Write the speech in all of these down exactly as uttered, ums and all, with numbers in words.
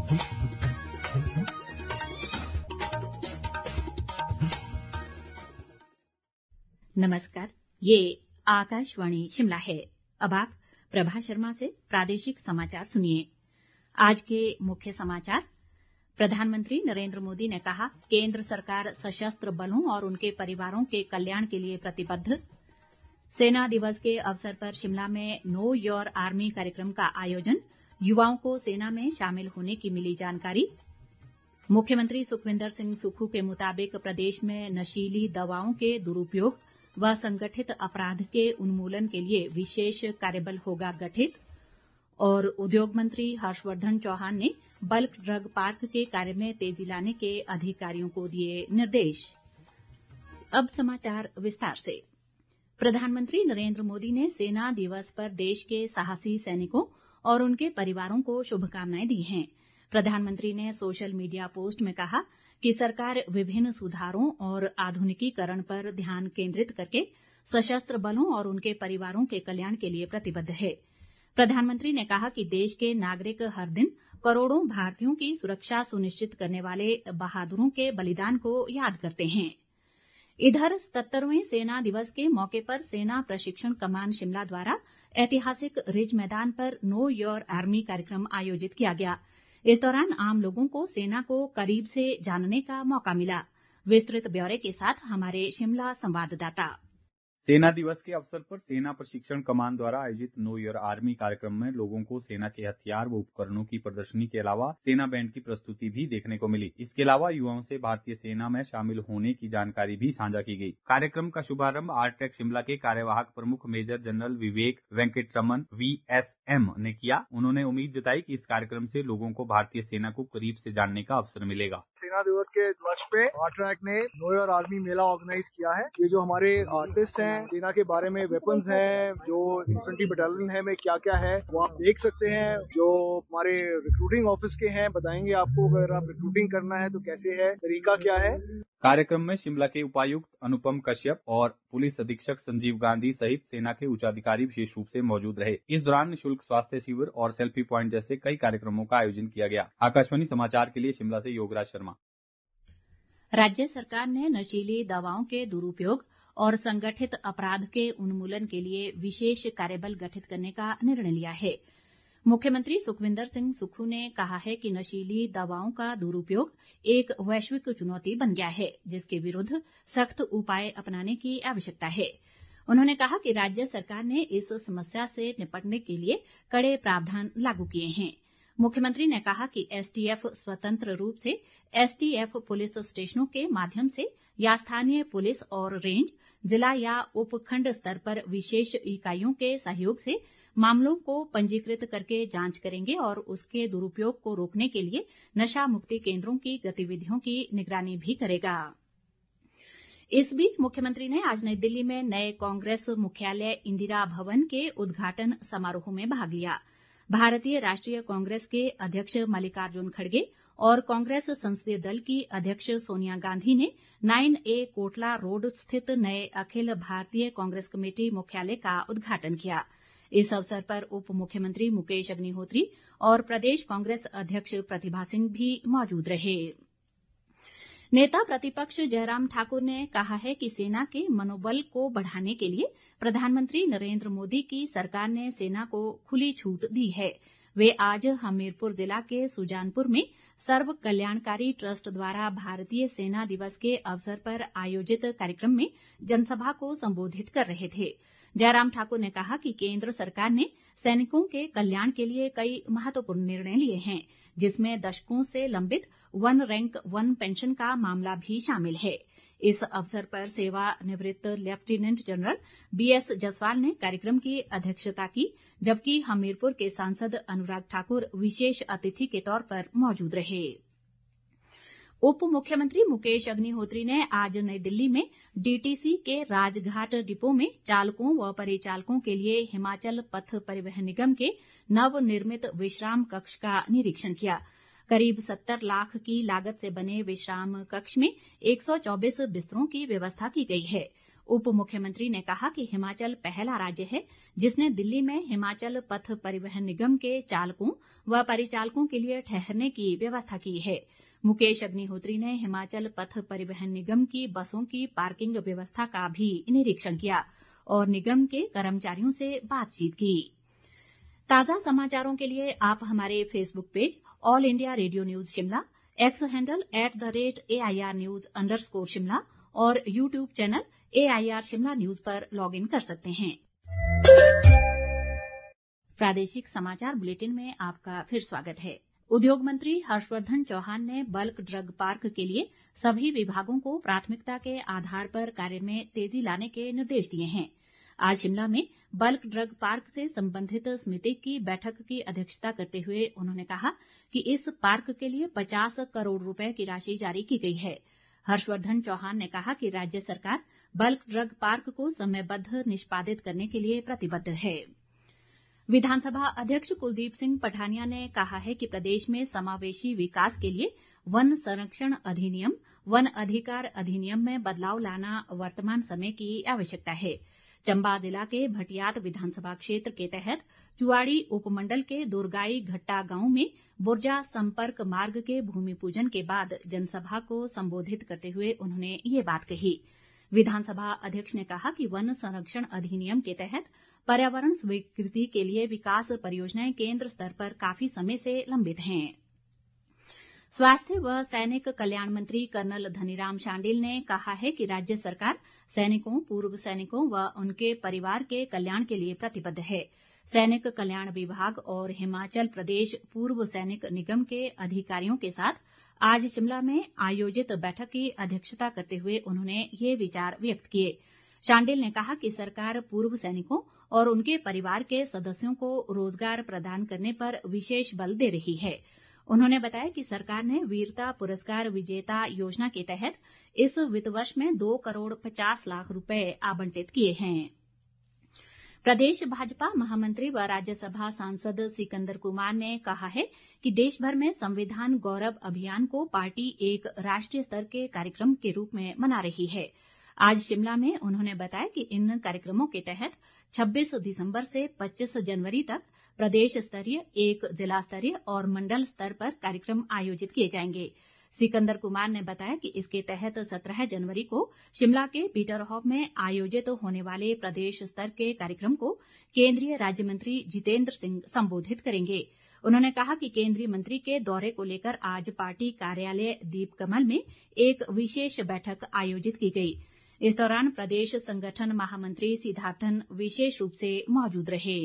नमस्कार, ये आकाशवाणी शिमला है। अब आप प्रभा शर्मा से प्रादेशिक समाचार सुनिए। आज के मुख्य समाचार। प्रधानमंत्री नरेंद्र मोदी ने कहा, केंद्र सरकार सशस्त्र बलों और उनके परिवारों के कल्याण के लिए प्रतिबद्ध। सेना दिवस के अवसर पर शिमला में नो योर आर्मी कार्यक्रम का आयोजन, युवाओं को सेना में शामिल होने की मिली जानकारी। मुख्यमंत्री सुखविंदर सिंह सुक्खू के मुताबिक प्रदेश में नशीली दवाओं के दुरुपयोग व संगठित अपराध के उन्मूलन के लिए विशेष कार्यबल होगा गठित। और उद्योग मंत्री हर्षवर्धन चौहान ने बल्क ड्रग पार्क के कार्य में तेजी लाने के अधिकारियों को दिए निर्देश। अब समाचार विस्तार से। प्रधानमंत्री नरेंद्र मोदी ने सेना दिवस पर देश के साहसी सैनिकों और उनके परिवारों को शुभकामनाएं दी हैं। प्रधानमंत्री ने सोशल मीडिया पोस्ट में कहा कि सरकार विभिन्न सुधारों और आधुनिकीकरण पर ध्यान केंद्रित करके सशस्त्र बलों और उनके परिवारों के कल्याण के लिए प्रतिबद्ध है। प्रधानमंत्री ने कहा कि देश के नागरिक हर दिन करोड़ों भारतीयों की सुरक्षा सुनिश्चित करने वाले बहादुरों के बलिदान को याद करते हैं। इधर सत्तरवें सेना दिवस के मौके पर सेना प्रशिक्षण कमान शिमला द्वारा ऐतिहासिक रिज मैदान पर नो योर आर्मी कार्यक्रम आयोजित किया गया। इस दौरान आम लोगों को सेना को करीब से जानने का मौका मिला। विस्तृत ब्यौरे के साथ हमारे शिमला संवाददाता। सेना दिवस के अवसर पर सेना प्रशिक्षण कमान द्वारा आयोजित नो योर आर्मी कार्यक्रम में लोगों को सेना के हथियार व उपकरणों की प्रदर्शनी के अलावा सेना बैंड की प्रस्तुति भी देखने को मिली। इसके अलावा युवाओं से भारतीय सेना में शामिल होने की जानकारी भी साझा की गई। कार्यक्रम का शुभारंभ आरटेक शिमला के कार्यवाहक प्रमुख major general Vivek Venkataraman V S M ने किया। उन्होंने उम्मीद जताई कि इस कार्यक्रम से लोगों को भारतीय सेना को करीब से जानने का अवसर मिलेगा। सेना दिवस के उपलक्ष्य पे आरटेक ने know your army mela organise किया है। ये जो हमारे आर्टिस्ट हैं, सेना के बारे में वेपन्स हैं, जो इन्फेंट्री बटालियन है में क्या क्या है वो आप देख सकते हैं। जो हमारे रिक्रूटिंग ऑफिस के हैं बताएंगे आपको, अगर आप रिक्रूटिंग करना है तो कैसे है, तरीका क्या है। कार्यक्रम में शिमला के उपायुक्त अनुपम कश्यप और पुलिस अधीक्षक संजीव गांधी सहित सेना के उच्चाधिकारी विशेष रूप से मौजूद रहे। इस दौरान निःशुल्क स्वास्थ्य शिविर और सेल्फी प्वाइंट जैसे कई कार्यक्रमों का आयोजन किया गया। आकाशवाणी समाचार के लिए शिमला से योगराज शर्मा। राज्य सरकार ने नशीली दवाओं के दुरुपयोग और संगठित अपराध के उन्मूलन के लिए विशेष कार्यबल गठित करने का निर्णय लिया है। मुख्यमंत्री सुखविंदर सिंह सुक्खू ने कहा है कि नशीली दवाओं का दुरुपयोग एक वैश्विक चुनौती बन गया है, जिसके विरुद्ध सख्त उपाय अपनाने की आवश्यकता है। उन्होंने कहा कि राज्य सरकार ने इस समस्या से निपटने के लिए कड़े प्रावधान लागू किए हैं। मुख्यमंत्री ने कहा कि एसटीएफ स्वतंत्र रूप से एसटीएफ पुलिस स्टेशनों के माध्यम से या स्थानीय पुलिस और रेंज, जिला या उपखंड स्तर पर विशेष इकाइयों के सहयोग से मामलों को पंजीकृत करके जांच करेंगे और उसके दुरुपयोग को रोकने के लिए नशा मुक्ति केंद्रों की गतिविधियों की निगरानी भी करेगा। इस बीच मुख्यमंत्री ने आज नई दिल्ली में नए कांग्रेस मुख्यालय इंदिरा भवन के उद्घाटन समारोह में भाग लिया। भारतीय राष्ट्रीय कांग्रेस के अध्यक्ष मल्लिकार्जुन खड़गे और कांग्रेस संसदीय दल की अध्यक्ष सोनिया गांधी ने नाइन ए कोटला रोड स्थित नए अखिल भारतीय कांग्रेस कमेटी मुख्यालय का उद्घाटन किया। इस अवसर पर उप मुख्यमंत्री मुकेश अग्निहोत्री और प्रदेश कांग्रेस अध्यक्ष प्रतिभा सिंह भी मौजूद रहे। नेता प्रतिपक्ष जयराम ठाकुर ने कहा है कि सेना के मनोबल को बढ़ाने के लिए प्रधानमंत्री नरेंद्र मोदी की सरकार ने सेना को खुली छूट दी है। वे आज हमीरपुर जिला के सुजानपुर में सर्व कल्याणकारी ट्रस्ट द्वारा भारतीय सेना दिवस के अवसर पर आयोजित कार्यक्रम में जनसभा को संबोधित कर रहे थे। जयराम ठाकुर ने कहा कि केंद्र सरकार ने सैनिकों के कल्याण के लिए कई महत्वपूर्ण निर्णय लिए हैं, जिसमें दशकों से लंबित वन रैंक वन पेंशन का मामला भी शामिल है। इस अवसर पर सेवानिवृत्त लेफ्टिनेंट जनरल बीएस जसवाल ने कार्यक्रम की अध्यक्षता की, जबकि हमीरपुर के सांसद अनुराग ठाकुर विशेष अतिथि के तौर पर मौजूद रहे। उप मुख्यमंत्री मुकेश अग्निहोत्री ने आज नई दिल्ली में डीटीसी के राजघाट डिपो में चालकों व परिचालकों के लिए हिमाचल पथ परिवहन निगम के नवनिर्मित विश्राम कक्ष का निरीक्षण किया। करीब सत्तर लाख की लागत से बने विश्राम कक्ष में एक सौ चौबीस बिस्तरों की व्यवस्था की गई है। उप मुख्यमंत्री ने कहा कि हिमाचल पहला राज्य है जिसने दिल्ली में हिमाचल पथ परिवहन निगम के चालकों व परिचालकों के लिए ठहरने की व्यवस्था की है। मुकेश अग्निहोत्री ने हिमाचल पथ परिवहन निगम की बसों की पार्किंग व्यवस्था का भी निरीक्षण किया और निगम के कर्मचारियों से बातचीत की। ताजा समाचारों के लिए आप हमारे Facebook page all India radio news Shimla, X handle at the rate A I R news underscore Shimla और YouTube channel A I R Shimla news पर लॉग इन कर सकते हैं। प्रादेशिक समाचार बुलेटिन में आपका फिर स्वागत है। उद्योग मंत्री हर्षवर्धन चौहान ने बल्क ड्रग पार्क के लिए सभी विभागों को प्राथमिकता के आधार पर कार्य में तेजी लाने के निर्देश दिए हैं। आज शिमला में बल्क ड्रग पार्क से संबंधित समिति की बैठक की अध्यक्षता करते हुए उन्होंने कहा कि इस पार्क के लिए पचास करोड़ रुपए की राशि जारी की गई है। हर्षवर्धन चौहान ने कहा कि राज्य सरकार बल्क ड्रग पार्क को समयबद्ध निष्पादित करने के लिए प्रतिबद्ध है। विधानसभा अध्यक्ष कुलदीप सिंह पठानिया ने कहा है कि प्रदेश में समावेशी विकास के लिए वन संरक्षण अधिनियम, वन अधिकार अधिनियम में बदलाव लाना वर्तमान समय की आवश्यकता है। चंबा जिला के भटियात विधानसभा क्षेत्र के तहत चुआड़ी उपमंडल के दुर्गाई घट्टा गांव में बुर्जा संपर्क मार्ग के भूमि पूजन के बाद जनसभा को संबोधित करते हुए उन्होंने ये बात कही। विधानसभा अध्यक्ष ने कहा कि वन संरक्षण अधिनियम के तहत पर्यावरण स्वीकृति के लिए विकास परियोजनाएं केंद्र स्तर पर काफी समय से लंबित हैं। स्वास्थ्य व सैनिक कल्याण मंत्री कर्नल धनीराम शांडिल ने कहा है कि राज्य सरकार सैनिकों, पूर्व सैनिकों व उनके परिवार के कल्याण के लिए प्रतिबद्ध है। सैनिक कल्याण विभाग और हिमाचल प्रदेश पूर्व सैनिक निगम के अधिकारियों के साथ आज शिमला में आयोजित बैठक की अध्यक्षता करते हुए उन्होंने ये विचार व्यक्त किए। शांडिल ने कहा कि सरकार पूर्व सैनिकों और उनके परिवार के सदस्यों को रोजगार प्रदान करने पर विशेष बल दे रही है। उन्होंने बताया कि सरकार ने वीरता पुरस्कार विजेता योजना के तहत इस वित्त वर्ष में दो करोड़ पचास लाख रुपए आवंटित किए हैं। प्रदेश भाजपा महामंत्री व राज्यसभा सांसद सिकंदर कुमार ने कहा है कि देश भर में संविधान गौरव अभियान को पार्टी एक राष्ट्रीय स्तर के कार्यक्रम के रूप में मना रही है। आज शिमला में उन्होंने बताया कि इन कार्यक्रमों के तहत छब्बीस दिसंबर से पच्चीस जनवरी तक प्रदेश स्तरीय, एक जिला स्तरीय और मंडल स्तर पर कार्यक्रम आयोजित किए जाएंगे। सिकंदर कुमार ने बताया कि इसके तहत सत्रह जनवरी को शिमला के पीटरहॉफ में आयोजित होने वाले प्रदेश स्तर के कार्यक्रम को केंद्रीय राज्य मंत्री जितेंद्र सिंह संबोधित करेंगे। उन्होंने कहा कि केंद्रीय मंत्री के दौरे को लेकर आज पार्टी कार्यालय दीपकमल में एक विशेष बैठक आयोजित की गई। इस दौरान प्रदेश संगठन महामंत्री सिद्धार्थन विशेष रूप से मौजूद रहे।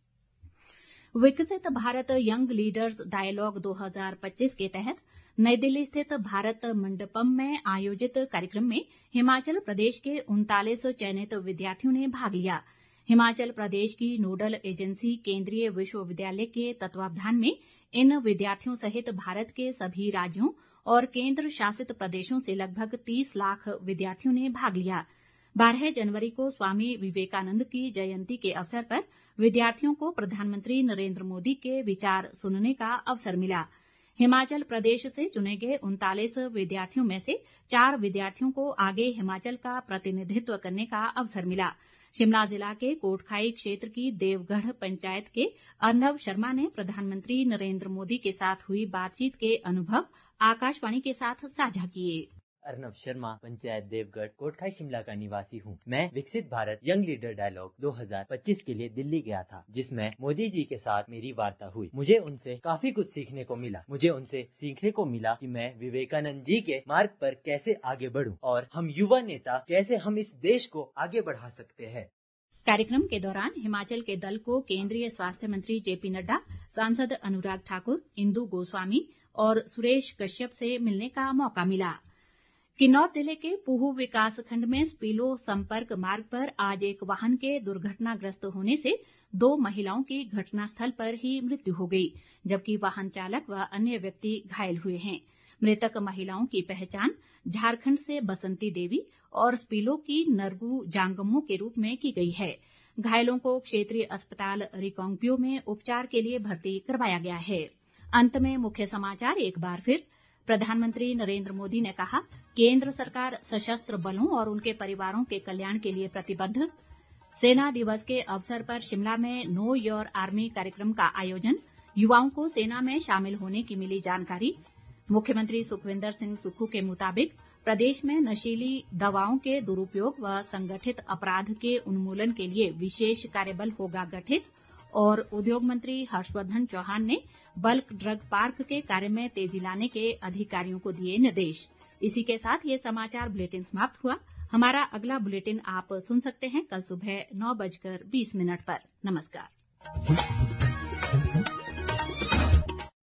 विकसित भारत यंग लीडर्स डायलॉग दो हज़ार पच्चीस के तहत नई दिल्ली स्थित भारत मंडपम में आयोजित कार्यक्रम में हिमाचल प्रदेश के उनतालीस चयनित विद्यार्थियों ने भाग लिया। हिमाचल प्रदेश की नोडल एजेंसी केंद्रीय विश्वविद्यालय के तत्वावधान में इन विद्यार्थियों सहित भारत के सभी राज्यों और केंद्र शासित प्रदेशों से लगभग तीस लाख विद्यार्थियों ने भाग लिया। बारह जनवरी को स्वामी विवेकानंद की जयंती के अवसर पर विद्यार्थियों को प्रधानमंत्री नरेंद्र मोदी के विचार सुनने का अवसर मिला। हिमाचल प्रदेश से चुने गए उनतालीस विद्यार्थियों में से चार विद्यार्थियों को आगे हिमाचल का प्रतिनिधित्व करने का अवसर मिला। शिमला जिला के कोटखाई क्षेत्र की देवगढ़ पंचायत के अर्नव शर्मा ने प्रधानमंत्री नरेंद्र मोदी के साथ हुई बातचीत के अनुभव आकाशवाणी के साथ साझा किए। अर्नव शर्मा, पंचायत देवगढ़, कोटखाई शिमला का निवासी हूँ। मैं विकसित भारत यंग लीडर डायलॉग दो हज़ार पच्चीस के लिए दिल्ली गया था, जिसमें मोदी जी के साथ मेरी वार्ता हुई। मुझे उनसे काफी कुछ सीखने को मिला। मुझे उनसे सीखने को मिला कि मैं विवेकानंद जी के मार्ग पर कैसे आगे बढ़ूं और हम युवा नेता कैसे हम इस देश को आगे बढ़ा सकते हैं। कार्यक्रम के दौरान हिमाचल के दल को केंद्रीय स्वास्थ्य मंत्री जेपी नड्डा, सांसद अनुराग ठाकुर, इंदु गोस्वामी और सुरेश कश्यप से मिलने का मौका मिला। किन्नौर जिले के पूह विकास खंड में स्पीलो संपर्क मार्ग पर आज एक वाहन के दुर्घटनाग्रस्त होने से दो महिलाओं की घटनास्थल पर ही मृत्यु हो गई, जबकि वाहन चालक व अन्य व्यक्ति घायल हुए हैं। मृतक महिलाओं की पहचान झारखंड से बसंती देवी और स्पीलो की नरगू जांगमो के रूप में की गई है। घायलों को क्षेत्रीय अस्पताल रिकांगपिओ में उपचार के लिए भर्ती करवाया गया है। अंत में मुख्य समाचार एक बार फिर। प्रधानमंत्री नरेंद्र मोदी ने कहा, केंद्र सरकार सशस्त्र बलों और उनके परिवारों के कल्याण के लिए प्रतिबद्ध। सेना दिवस के अवसर पर शिमला में नो योर आर्मी कार्यक्रम का आयोजन, युवाओं को सेना में शामिल होने की मिली जानकारी। मुख्यमंत्री सुखविंदर सिंह सुक्खू के मुताबिक प्रदेश में नशीली दवाओं के दुरुपयोग व संगठित अपराध के उन्मूलन के लिए विशेष कार्यबल होगा गठित। और उद्योग मंत्री हर्षवर्धन चौहान ने बल्क ड्रग पार्क के कार्य में तेजी लाने के अधिकारियों को दिए निर्देश। इसी के साथ ये समाचार बुलेटिन समाप्त हुआ। हमारा अगला बुलेटिन आप सुन सकते हैं कल सुबह नौ बजकर बीस मिनट पर। नमस्कार।